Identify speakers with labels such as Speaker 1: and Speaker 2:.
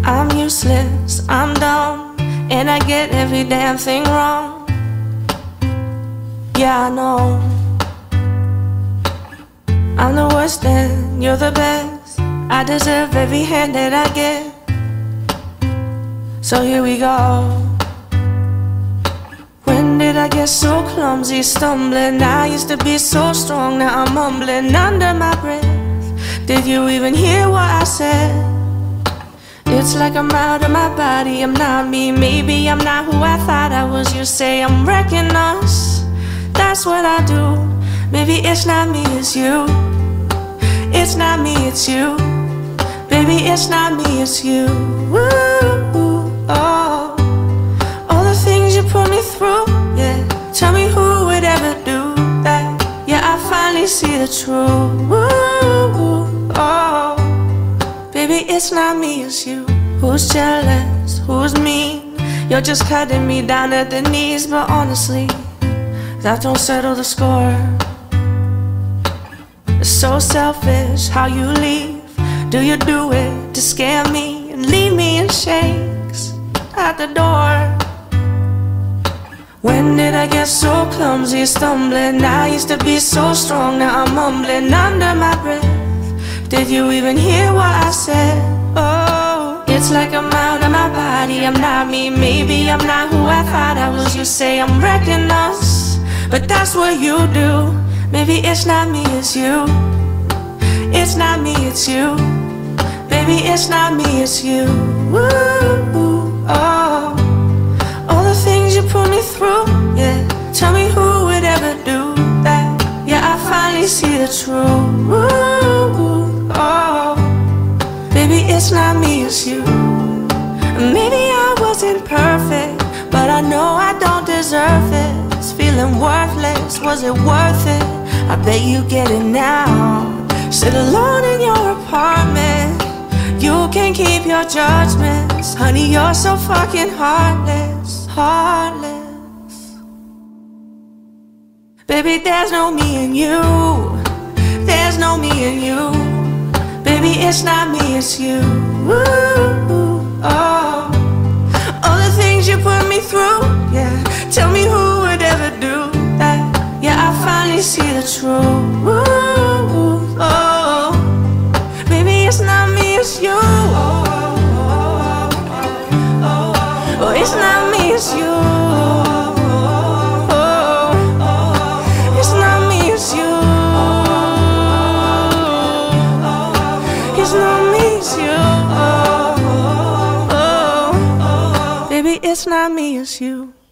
Speaker 1: I'm useless, I'm dumb, and I get every damn thing wrong. Yeah, I know I'm the worst and you're the best. I deserve every hand that I get. So here we go. When did I get so clumsy, stumbling? I used to be so strong, now I'm mumbling under my breath. Did you even hear what I said? It's like I'm out of my body, I'm not me. Maybe I'm not who I thought I was. You say I'm wrecking us, that's what I do. Maybe it's not me, it's you. It's not me, it's you. Baby, it's not me, it's you. Ooh, oh. All the things you put me through, yeah. Tell me who would ever do that. Yeah, I finally see the truth. Ooh, oh. Baby, it's not me, it's you. Who's jealous, who's mean? You're just cutting me down at the knees. But honestly, that don't settle the score. It's so selfish how you leave. Do you do it to scare me and leave me in shakes at the door? When did I get so clumsy, stumbling? I used to be so strong, now I'm mumbling under my breath. Did you even hear what I said? Oh, it's like I'm out of my body, I'm not me. Maybe I'm not who I thought I was. You say I'm wrecking us, but that's what you do. Maybe it's not me, it's you. It's not me, it's you. Baby, it's not me, it's you. Ooh, oh. All the things you put me through, yeah. Tell me who would ever do that. Yeah, I finally see the truth. Ooh, oh. Baby, it's not me, it's you. Maybe I wasn't perfect, but I know I don't deserve it. It's feeling worthless, was it worth it? I bet you get it now. Sit alone in your apartment. You can't keep your judgments. Honey, you're so fucking heartless, heartless. Baby, there's no me in you. There's no me in you. Baby, it's not me, it's you. Ooh, oh. All the things you put me through, yeah. Tell me who would ever do that. Yeah, I finally see the truth. Ooh, oh. Baby, it's not me, it's you. Oh, it's not me, it's you. Oh, it's not me, it's you. It's not me, it's you. Oh, baby, it's not me, it's you.